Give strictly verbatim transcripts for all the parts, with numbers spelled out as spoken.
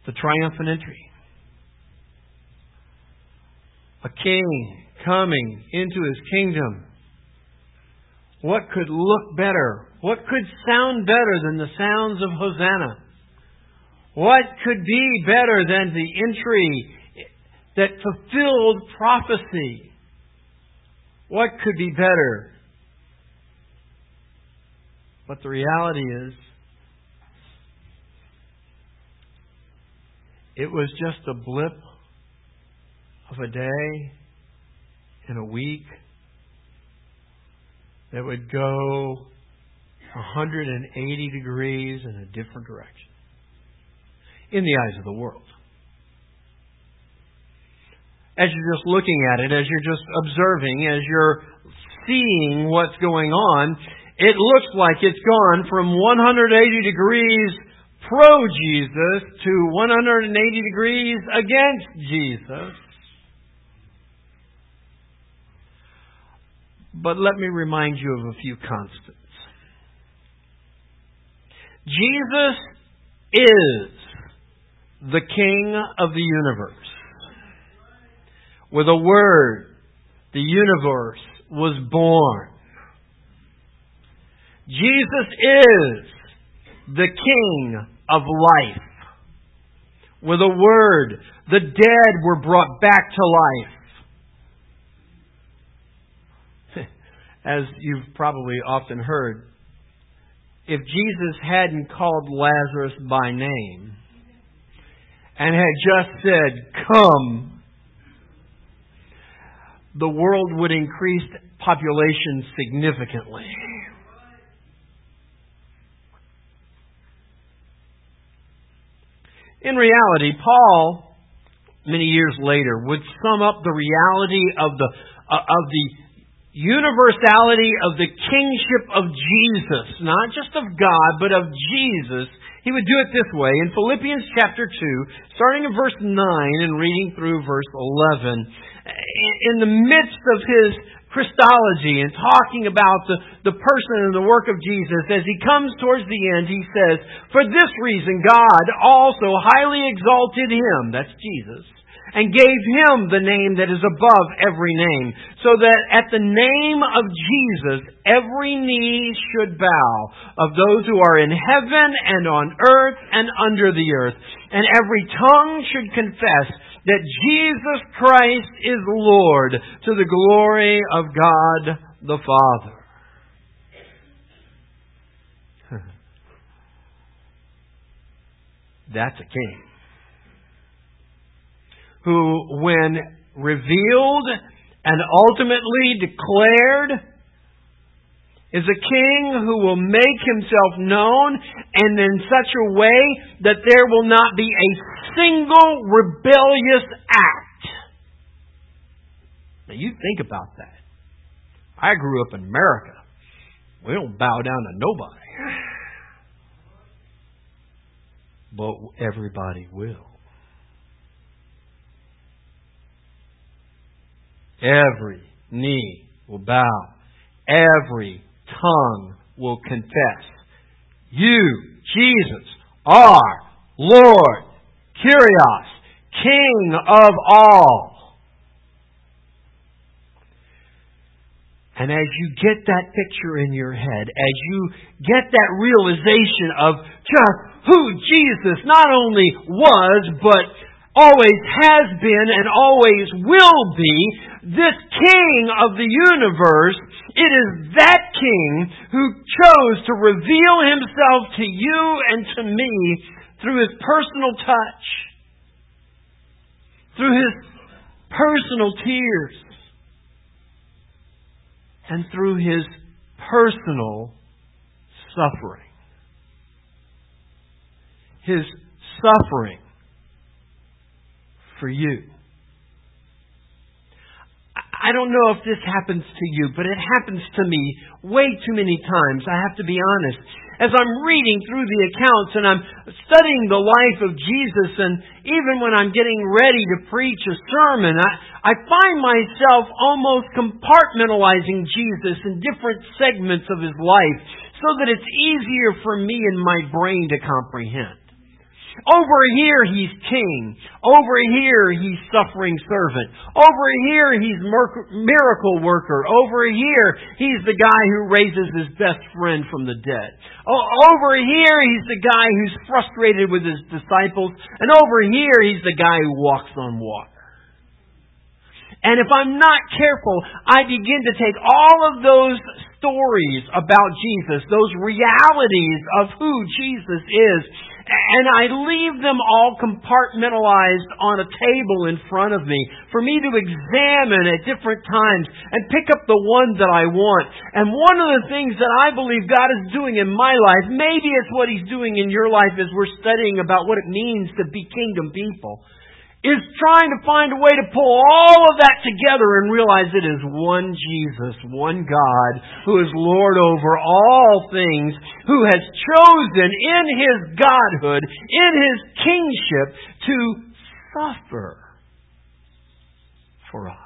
the triumphant entry. A king coming into His kingdom. What could look better? What could sound better than the sounds of Hosanna? What could be better than the entry that fulfilled prophecy? What could be better? But the reality is, it was just a blip of a day in a week that would go one hundred eighty degrees in a different direction in the eyes of the world. As you're just looking at it, as you're just observing, as you're seeing what's going on, it looks like it's gone from one hundred eighty degrees pro-Jesus to one hundred eighty degrees against Jesus. But let me remind you of a few constants. Jesus is the King of the universe. With a word, the universe was born. Jesus is the King of life. With a word, the dead were brought back to life. As you've probably often heard, if Jesus hadn't called Lazarus by name and had just said, "Come," the world would increase population significantly. In reality, Paul, many years later, would sum up the reality of the uh, of the universality of the kingship of Jesus, not just of God, but of Jesus. He would do it this way. In Philippians chapter two, starting in verse nine and reading through verse eleven, in the midst of His Christology and talking about the, the person and the work of Jesus, as He comes towards the end, He says, "For this reason God also highly exalted Him," that's Jesus, "and gave Him the name that is above every name, so that at the name of Jesus every knee should bow, of those who are in heaven and on earth and under the earth, and every tongue should confess that Jesus Christ is Lord, to the glory of God the Father." That's a king who, when revealed and ultimately declared, is a king who will make Himself known, and in such a way that there will not be a single rebellious act. Now you think about that. I grew up in America. We don't bow down to nobody. But everybody will. Every knee will bow. Every tongue will confess. You, Jesus, are Lord, Kyrios, King of all. And as you get that picture in your head, as you get that realization of just who Jesus not only was, but always has been and always will be, this King of the universe, it is that King who chose to reveal Himself to you and to me through His personal touch, through His personal tears, and through His personal suffering. His suffering for you. I don't know if this happens to you, but it happens to me way too many times, I have to be honest. As I'm reading through the accounts and I'm studying the life of Jesus, and even when I'm getting ready to preach a sermon, I, I find myself almost compartmentalizing Jesus in different segments of His life so that it's easier for me and my brain to comprehend. Over here, He's king. Over here, He's suffering servant. Over here, He's miracle worker. Over here, He's the guy who raises his best friend from the dead. Over here, He's the guy who's frustrated with His disciples. And over here, He's the guy who walks on water. And if I'm not careful, I begin to take all of those stories about Jesus, those realities of who Jesus is, and I leave them all compartmentalized on a table in front of me for me to examine at different times and pick up the one that I want. And one of the things that I believe God is doing in my life, maybe it's what He's doing in your life as we're studying about what it means to be kingdom people, is trying to find a way to pull all of that together and realize it is one Jesus, one God, who is Lord over all things, who has chosen in His Godhood, in His kingship, to suffer for us.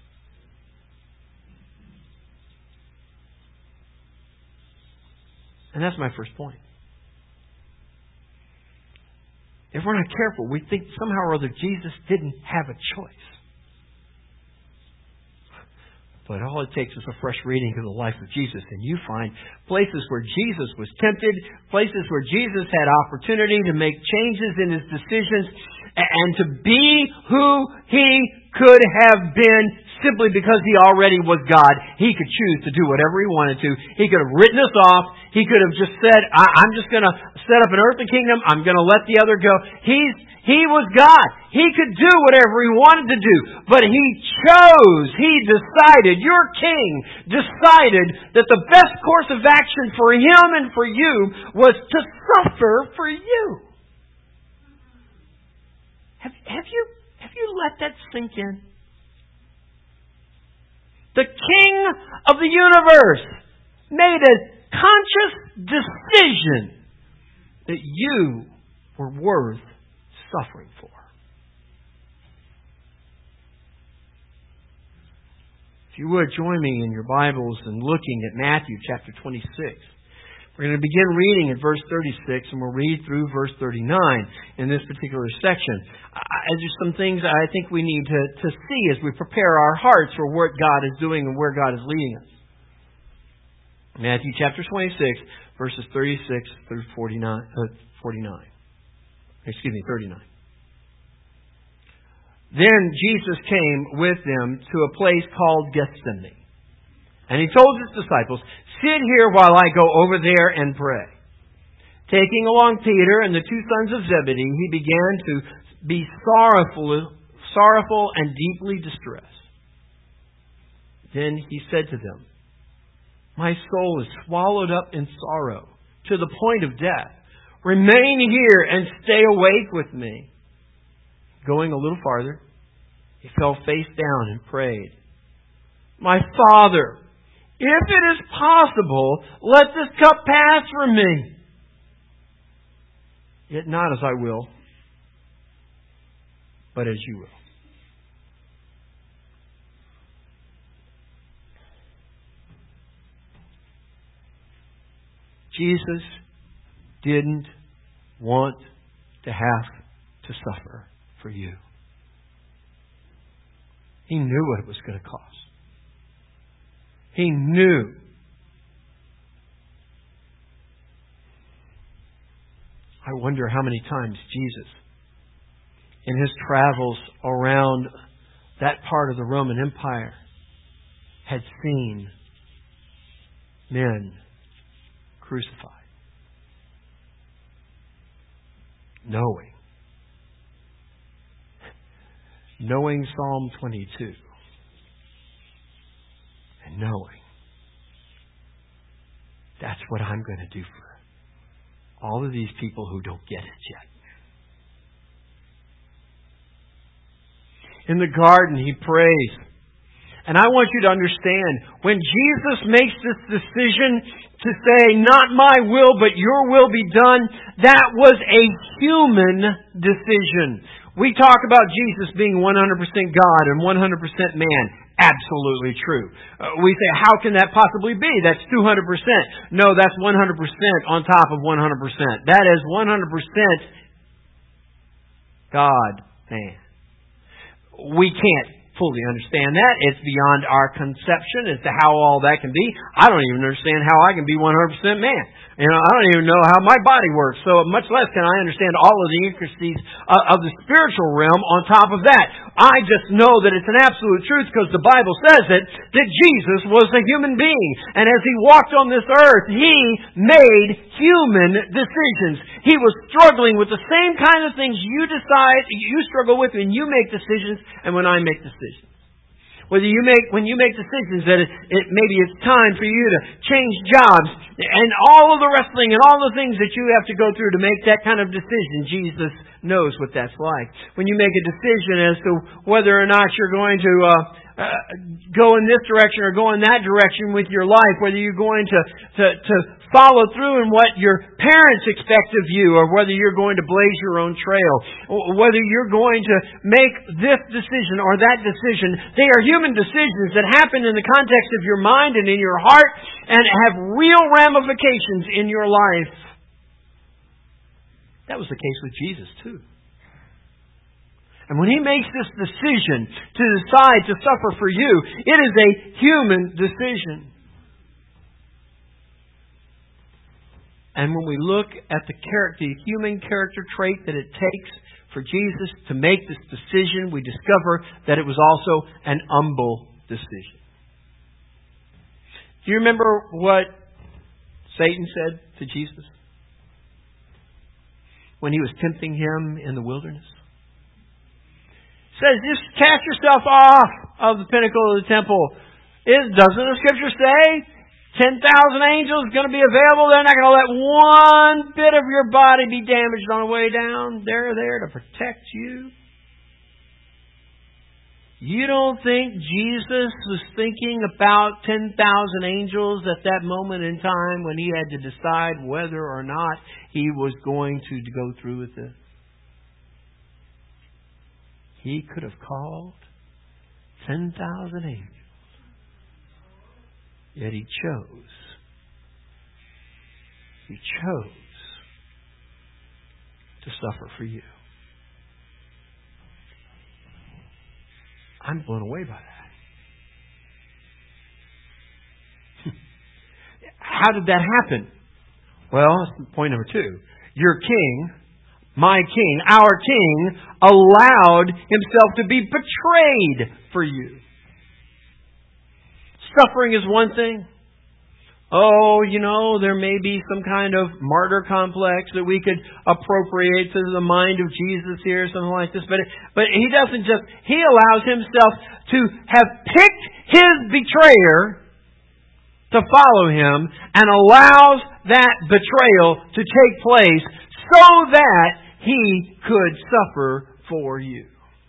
And that's my first point. If we're not careful, we think somehow or other Jesus didn't have a choice. But all it takes is a fresh reading of the life of Jesus, and you find places where Jesus was tempted, places where Jesus had opportunity to make changes in His decisions, and to be who He could have been simply because He already was God. He could choose to do whatever He wanted to. He could have written us off. He could have just said, I- I'm just going to set up an earthly kingdom. I'm going to let the other go. He's, he was God. He could do whatever He wanted to do. But He chose, He decided, your King decided that the best course of action for Him and for you was to suffer for you. Have, have you, have you let that sink in? The King of the universe made a conscious decision that you were worth suffering for. If you would, join me in your Bibles and looking at Matthew chapter twenty-six. We're going to begin reading at verse thirty-six, and we'll read through verse thirty-nine in this particular section. I, there's some things I think we need to, to see as we prepare our hearts for what God is doing and where God is leading us. Matthew chapter twenty-six, verses thirty-six through forty-nine. Uh, forty-nine. Excuse me, thirty-nine. Then Jesus came with them to a place called Gethsemane. And He told His disciples, sit here while I go over there and pray. Taking along Peter and the two sons of Zebedee, He began to be sorrowful, sorrowful and deeply distressed. Then He said to them, my soul is swallowed up in sorrow to the point of death. Remain here and stay awake with me. Going a little farther, He fell face down and prayed, my Father, if it is possible, let this cup pass from me. Yet not as I will, but as you will. Jesus didn't want to have to suffer for you. He knew what it was going to cost. He knew. I wonder how many times Jesus, in His travels around that part of the Roman Empire, had seen men crucified. Knowing. Knowing Psalm twenty-two. And knowing. That's what I'm going to do for all of these people who don't get it yet. In the garden, He prays. And I want you to understand, when Jesus makes this decision to say, not my will, but your will be done, that was a human decision. We talk about Jesus being one hundred percent God and one hundred percent man. Absolutely true. Uh, we say, how can that possibly be? That's two hundred percent. No, that's one hundred percent on top of one hundred percent. That is one hundred percent God-man. We can't fully understand that. It's beyond our conception as to how all that can be. I don't even understand how I can be one hundred percent man. You know, I don't even know how my body works, so much less can I understand all of the intricacies of the spiritual realm on top of that. I just know that it's an absolute truth because the Bible says it, that Jesus was a human being. And as He walked on this earth, He made human decisions. He was struggling with the same kind of things you decide, you struggle with when you make decisions and when I make decisions. Whether you make, when you make decisions that it, it, maybe it's time for you to change jobs and all of the wrestling and all the things that you have to go through to make that kind of decision, Jesus knows what that's like. When you make a decision as to whether or not you're going to uh, uh, go in this direction or go in that direction with your life, whether you're going to, to, to follow through in what your parents expect of you, or whether you're going to blaze your own trail, or whether you're going to make this decision or that decision. They are human decisions that happen in the context of your mind and in your heart and have real ramifications in your life. That was the case with Jesus too. And when He makes this decision to decide to suffer for you, it is a human decision. And when we look at the character, the human character trait that it takes for Jesus to make this decision, we discover that it was also an humble decision. Do you remember what Satan said to Jesus when he was tempting Him in the wilderness? He says, just cast yourself off of the pinnacle of the temple. It, doesn't the Scripture say ten thousand angels going to be available? They're not going to let one bit of your body be damaged on the way down. They're there to protect you. You don't think Jesus was thinking about ten thousand angels at that moment in time when He had to decide whether or not He was going to go through with this? He could have called ten thousand angels. Yet He chose. He chose to suffer for you. I'm blown away by that. How did that happen? Well, point number two. Your king, my king, our king, allowed Himself to be betrayed for you. Suffering is one thing. Oh, you know, there may be some kind of martyr complex that we could appropriate to the mind of Jesus here, something like this. But, but He doesn't just, He allows Himself to have picked His betrayer to follow Him and allows that betrayal to take place so that He could suffer for you.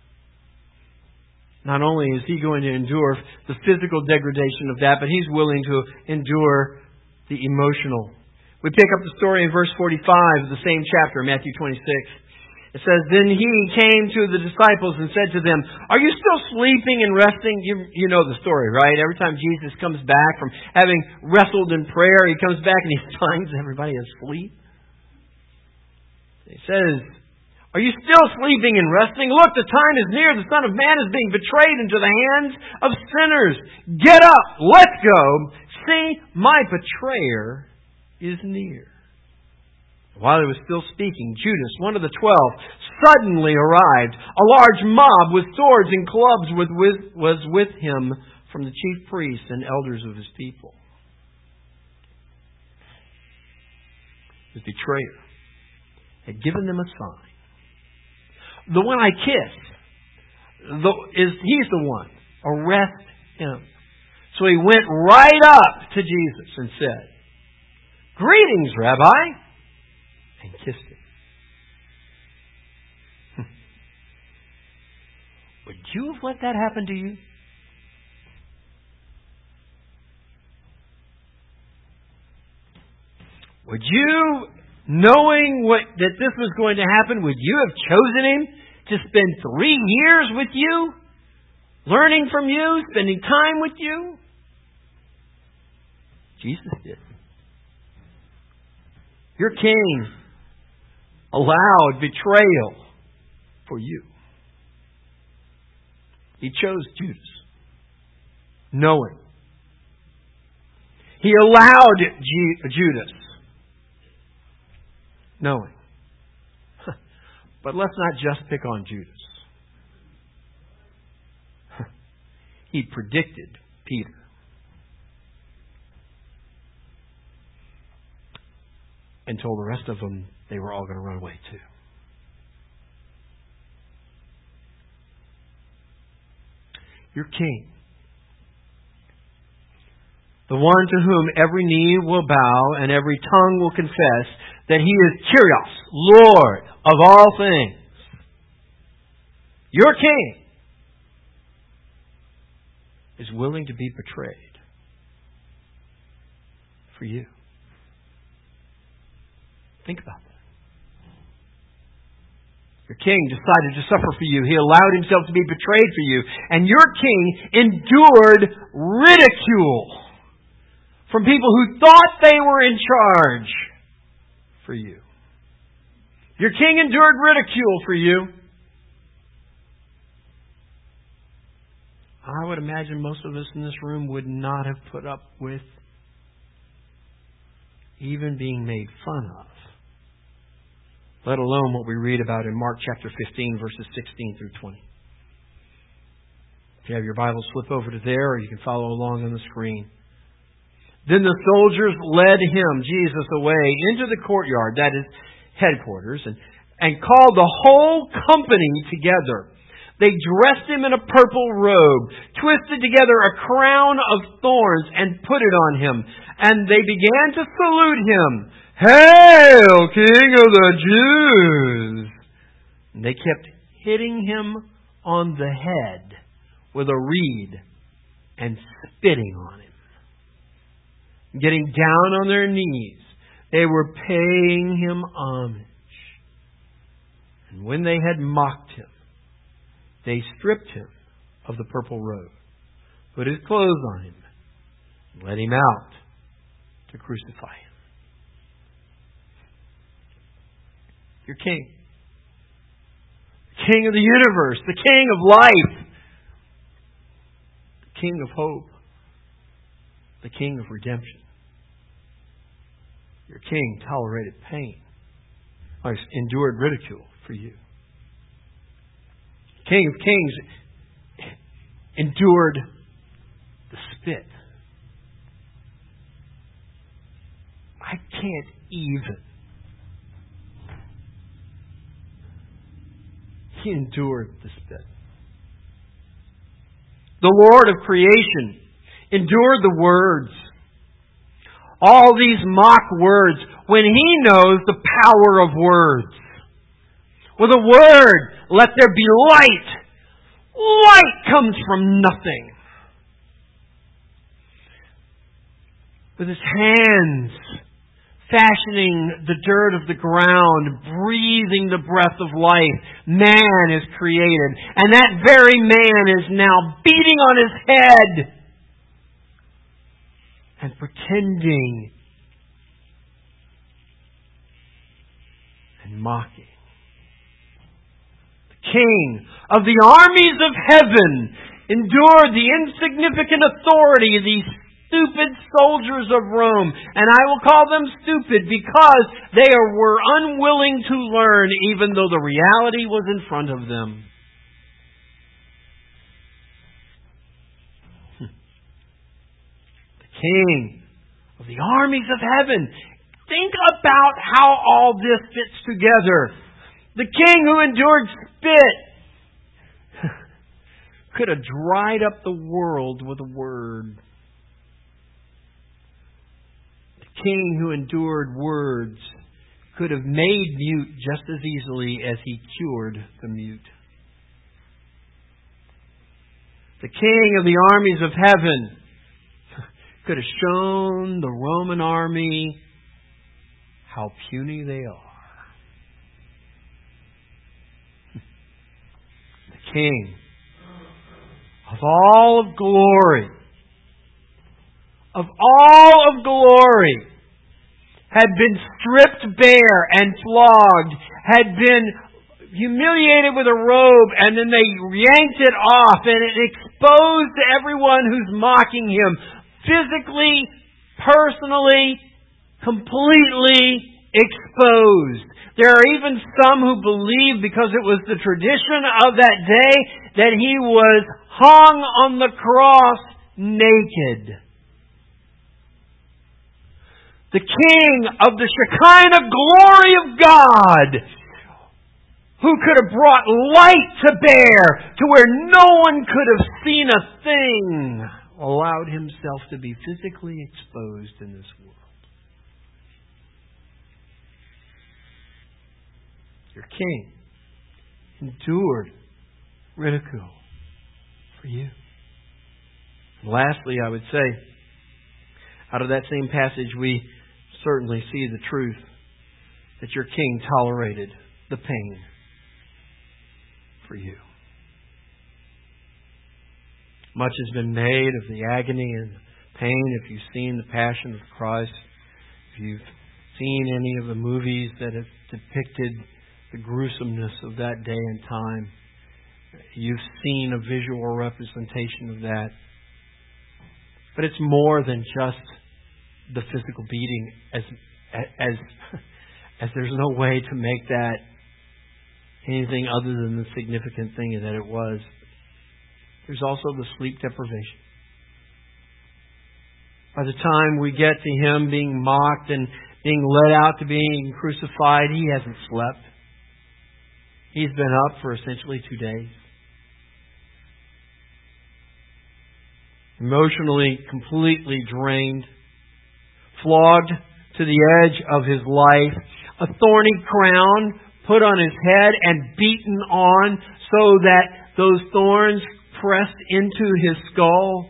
Not only is He going to endure the physical degradation of that, but He's willing to endure the emotional. We pick up the story in verse forty-five of the same chapter, Matthew twenty-six. It says, Then He came to the disciples and said to them, Are you still sleeping and resting? You, you know the story, right? Every time Jesus comes back from having wrestled in prayer, He comes back and He finds everybody asleep. He says, Are you still sleeping and resting? Look, the time is near. The Son of Man is being betrayed into the hands of sinners. Get up. Let's go. See, my betrayer is near. While He was still speaking, Judas, one of the twelve, suddenly arrived. A large mob with swords and clubs was with, was with him from the chief priests and elders of His people. His betrayer had given them a sign. The one I kiss, the, is he's the one. Arrest him. So he went right up to Jesus and said, Greetings, Rabbi, and kissed him. Would you have let that happen to you? Would you, knowing what that this was going to happen, would you have chosen him to spend three years with you? Learning from you? Spending time with you? Jesus did. Your king allowed betrayal for you. He chose Judas, knowing. He allowed G- Judas, knowing. But let's not just pick on Judas. He predicted Peter. And told the rest of them they were all going to run away too. Your King, the one to whom every knee will bow and every tongue will confess that He is Kyrios, Lord of all things. Your King is willing to be betrayed for you. Think about that. Your King decided to suffer for you. He allowed Himself to be betrayed for you. And your King endured ridicule from people who thought they were in charge for you. Your King endured ridicule for you. I would imagine most of us in this room would not have put up with even being made fun of, let alone what we read about in Mark chapter fifteen, verses sixteen through twenty. If you have your Bible, flip over to there, or you can follow along on the screen. Then the soldiers led Him, Jesus, away into the courtyard, that is headquarters, and, and called the whole company together. They dressed Him in a purple robe, twisted together a crown of thorns, and put it on Him. And they began to salute Him. Hail, King of the Jews! And they kept hitting Him on the head with a reed and spitting on Him. Getting down on their knees, they were paying Him homage. And when they had mocked Him, they stripped Him of the purple robe, put His clothes on Him, and led Him out to crucify Him. Your King. The King of the universe. The King of life. The King of hope. The King of redemption. Your King tolerated pain. Or endured ridicule for you. King of Kings endured the spit. I can't even. He endured the spit. The Lord of creation endured the words. All these mock words when He knows the power of words. With a word, let there be light. Light comes from nothing. With His hands fashioning the dirt of the ground, breathing the breath of life, man is created. And that very man is now beating on his head and pretending and mocking. The King of the armies of heaven endured the insignificant authority of these stupid soldiers of Rome. And I will call them stupid because they were unwilling to learn even though the reality was in front of them. The King of the armies of heaven. Think about how all this fits together. The King who endured spit could have dried up the world with a word. The King who endured words could have made mute just as easily as He cured the mute. The King of the armies of heaven could have shown the Roman army how puny they are. The King of all of glory, of all of glory, had been stripped bare and flogged, had been humiliated with a robe, and then they yanked it off, and it exposed to everyone who's mocking Him, physically, personally, completely exposed. There are even some who believe, because it was the tradition of that day, that He was hung on the cross naked. The King of the Shekinah glory of God, who could have brought light to bear to where no one could have seen a thing, allowed Himself to be physically exposed in this world. Your King endured ridicule for you. And lastly, I would say, out of that same passage, we certainly see the truth that your King tolerated the pain for you. Much has been made of the agony and pain. If you've seen The Passion of Christ, if you've seen any of the movies that have depicted the gruesomeness of that day and time, you've seen a visual representation of that. But it's more than just the physical beating, as as as there's no way to make that anything other than the significant thing that it was. There's also the sleep deprivation. By the time we get to Him being mocked and being led out to being crucified, He hasn't slept. He's been up for essentially two days. Emotionally completely drained, flogged to the edge of His life, a thorny crown put on His head and beaten on so that those thorns pressed into His skull.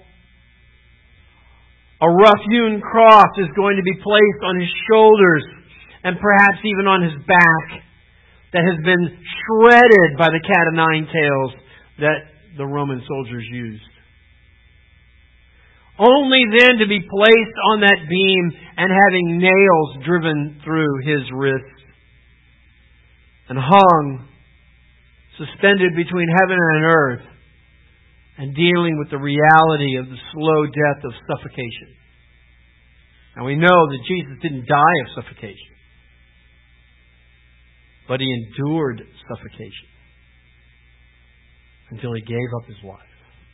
A rough-hewn cross is going to be placed on His shoulders and perhaps even on His back, that has been shredded by the cat of nine tails that the Roman soldiers used. Only then to be placed on that beam and having nails driven through His wrists and hung, suspended between heaven and earth, and dealing with the reality of the slow death of suffocation. Now we know that Jesus didn't die of suffocation, but He endured suffocation until He gave up His life.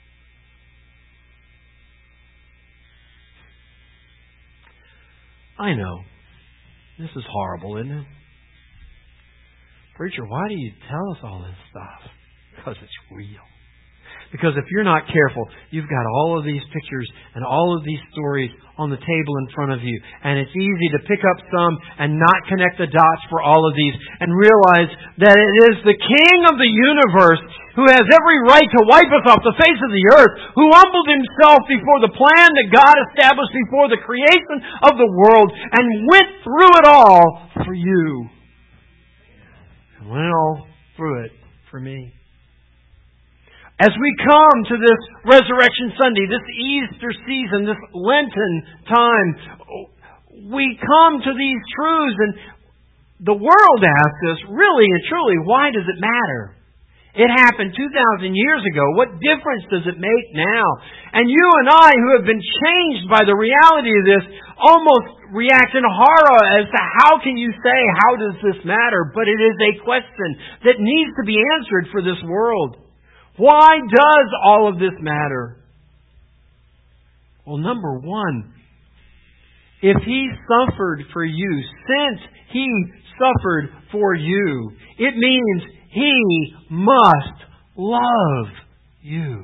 I know. This is horrible, isn't it? Preacher, why do you tell us all this stuff? Because it's real. Because if you're not careful, you've got all of these pictures and all of these stories on the table in front of you. And it's easy to pick up some and not connect the dots for all of these and realize that it is the King of the universe who has every right to wipe us off the face of the earth, who humbled Himself before the plan that God established before the creation of the world and went through it all for you. And went all through it for me. As we come to this Resurrection Sunday, this Easter season, this Lenten time, we come to these truths, and the world asks us, really and truly, why does it matter? It happened two thousand years ago. What difference does it make now? And you and I, who have been changed by the reality of this, almost react in horror as to how can you say, how does this matter? But it is a question that needs to be answered for this world. Why does all of this matter? Well, number one, if He suffered for you, since He suffered for you, it means He must love you.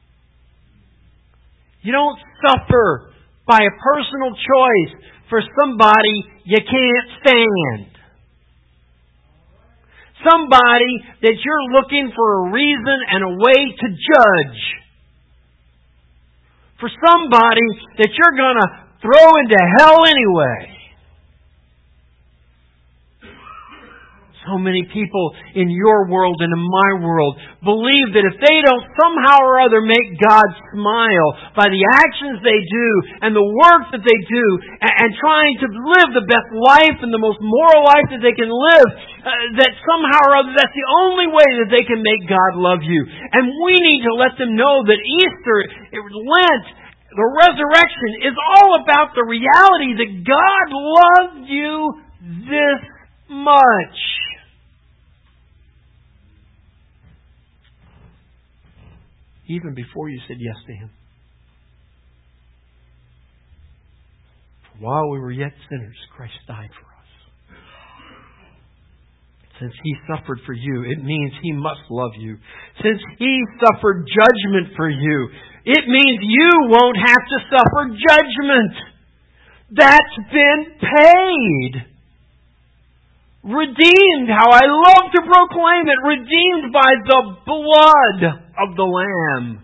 You don't suffer by a personal choice for somebody you can't stand. Somebody that you're looking for a reason and a way to judge. For somebody that you're going to throw into hell anyway. So many people in your world and in my world believe that if they don't somehow or other make God smile by the actions they do and the work that they do and, and trying to live the best life and the most moral life that they can live, uh, that somehow or other that's the only way that they can make God love you. And we need to let them know that Easter, Lent, the resurrection is all about the reality that God loved you this much. Even before you said yes to Him. For while we were yet sinners, Christ died for us. Since He suffered for you, it means He must love you. Since He suffered judgment for you, it means you won't have to suffer judgment. That's been paid. Redeemed, how I love to proclaim it, redeemed by the blood of the Lamb.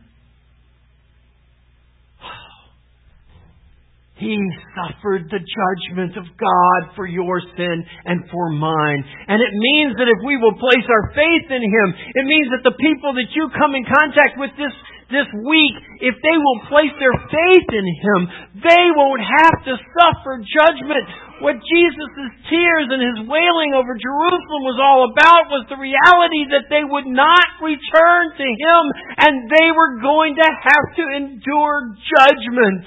He suffered the judgment of God for your sin and for mine. And it means that if we will place our faith in Him, it means that the people that you come in contact with this, this week, if they will place their faith in Him, they won't have to suffer judgment. What Jesus' tears and His wailing over Jerusalem was all about was the reality that they would not return to Him and they were going to have to endure judgment.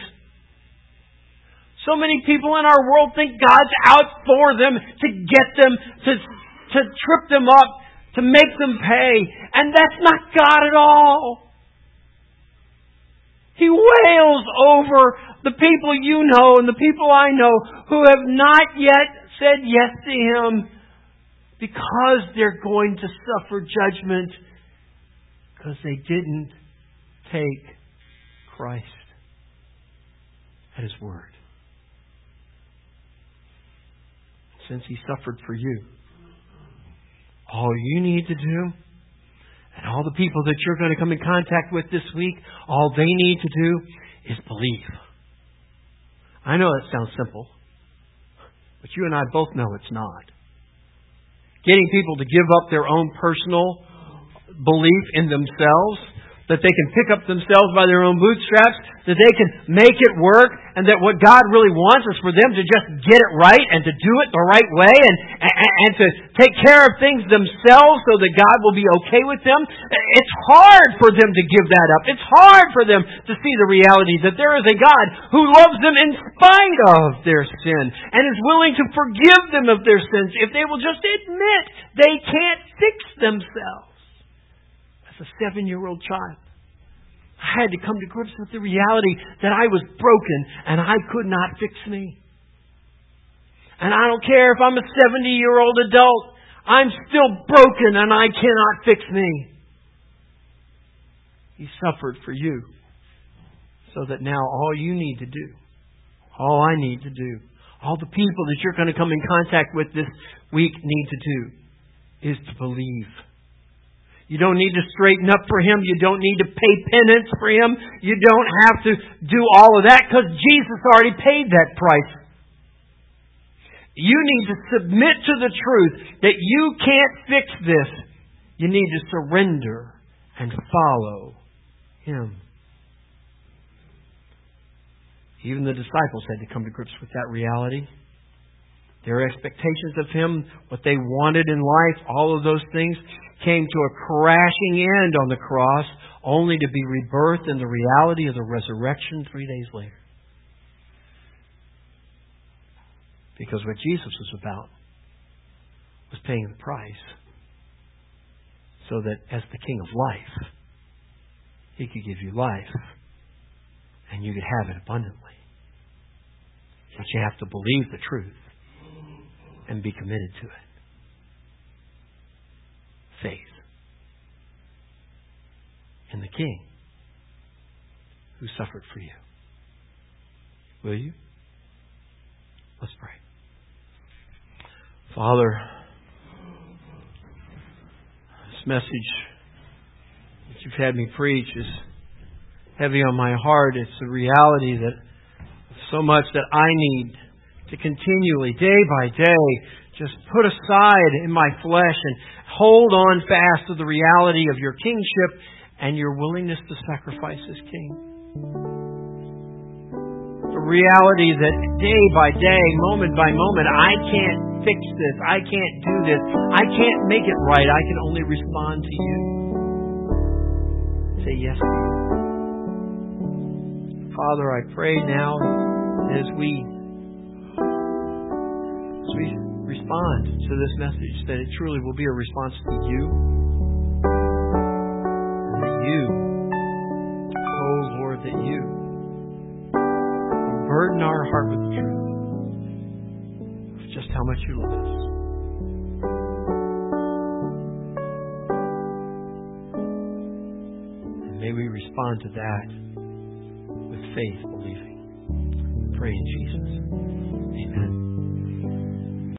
So many people in our world think God's out for them to get them, to, to trip them up, to make them pay. And that's not God at all. He wails over the people you know and the people I know who have not yet said yes to Him because they're going to suffer judgment because they didn't take Christ at His word. Since He suffered for you, all you need to do, and all the people that you're going to come in contact with this week, all they need to do is believe. I know that sounds simple, but you and I both know it's not. Getting people to give up their own personal belief in themselves, that they can pick up themselves by their own bootstraps, that they can make it work, and that what God really wants is for them to just get it right and to do it the right way and, and, and to take care of things themselves so that God will be okay with them. It's hard for them to give that up. It's hard for them to see the reality that there is a God who loves them in spite of their sin and is willing to forgive them of their sins if they will just admit they can't fix themselves. As a seven-year-old child, I had to come to grips with the reality that I was broken and I could not fix me. And I don't care if I'm a seventy-year-old adult, I'm still broken and I cannot fix me. He suffered for you so that now all you need to do, all I need to do, all the people that you're going to come in contact with this week need to do is to believe. You don't need to straighten up for Him. You don't need to pay penance for Him. You don't have to do all of that because Jesus already paid that price. You need to submit to the truth that you can't fix this. You need to surrender and follow Him. Even the disciples had to come to grips with that reality. Their expectations of Him, what they wanted in life, all of those things came to a crashing end on the cross, only to be rebirthed in the reality of the resurrection three days later. Because what Jesus was about was paying the price so that as the King of life, He could give you life and you could have it abundantly. But you have to believe the truth and be committed to it. Faith in the King who suffered for you. Will you? Let's pray. Father, this message that you've had me preach is heavy on my heart. It's the reality that so much that I need to continually, day by day, just put aside in my flesh and hold on fast to the reality of your kingship and your willingness to sacrifice as king. The reality that day by day, moment by moment, I can't fix this. I can't do this. I can't make it right. I can only respond to you. Say yes to you. Father, I pray now as we, as we respond to this message that it truly will be a response to you. And that you, oh Lord, that you burden our heart with the truth of just how much you love us. And may we respond to that with faith, believing. Pray in Jesus. Amen.